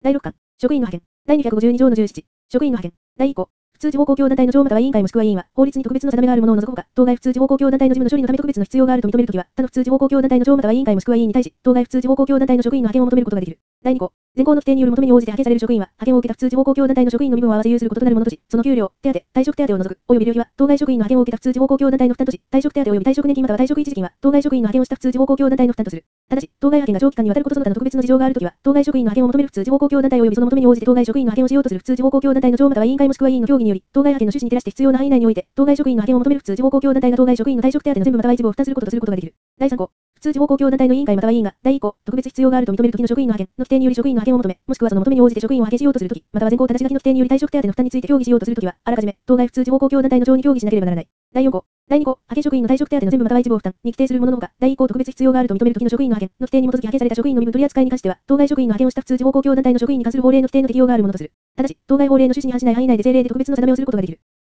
第6巻、職員の派遣。第252条の17、職員の派遣。第1項、普通地方公共団体の長または委員会もしくは委員は、法律に特別の定めがあるものを除くほか、当該普通地方公共団体の事務の処理のため特別の必要があると認めるときは、他の普通地方公共団体の長または委員会もしくは委員に対し、当該普通地方公共団体の職員の派遣を求めることができる。第2項、現行の規定による求めに応じて派遣される職員は、派遣を受けた普通地方公共団体の職員の身分を合わせ有することとなるものとし、その給料、手当、退職手当を除く、及び旅費は、当該職員の派遣を受けた普通地方公共団体の負担とし、退職手当及び退職年金または退職一時金は、当該職員の派遣をした普通地方公共団体の負担とする。ただし、当該派遣が長期間にわたることその他の特別の事情があるときは、当該職員の派遣を求める普通地方公共団体及びその求めに応じて当該職員の派遣をしようとする普通地方公共団体の長または委員会もしくは委員の協議により、当該派遣の趣旨に照らして必要な範囲内において、当該職員の派遣を求める普通地方公共団体が当該職員の退職手当の全部または一部を負担することとすることができる。第3項、普通地方公共団体の委員会または委員が、第1項、特別必要があると認めるときの職員の派遣の規定により職員の派遣を求め、もしくはその求めに応じて職員を派遣しようとするとき、または全項ただし書きの規定により退職手当の負担について協議しようとするときは、あらかじめ、当該普通地方公共団体の長に協議しなければならない。第4項、第2項、派遣職員の退職手当の全部または一部を負担に規定するもののほか、第1項特別必要があると認めるときの職員の派遣の規定に基づき派遣された職員の身分取り扱いに関しては、当該職員の派遣をした普通地方公共団体の職員に関する法令の規定の適用があるものとする。ただし、当該法令の趣旨に反しない範囲内で政令で特別の定めをすることができる。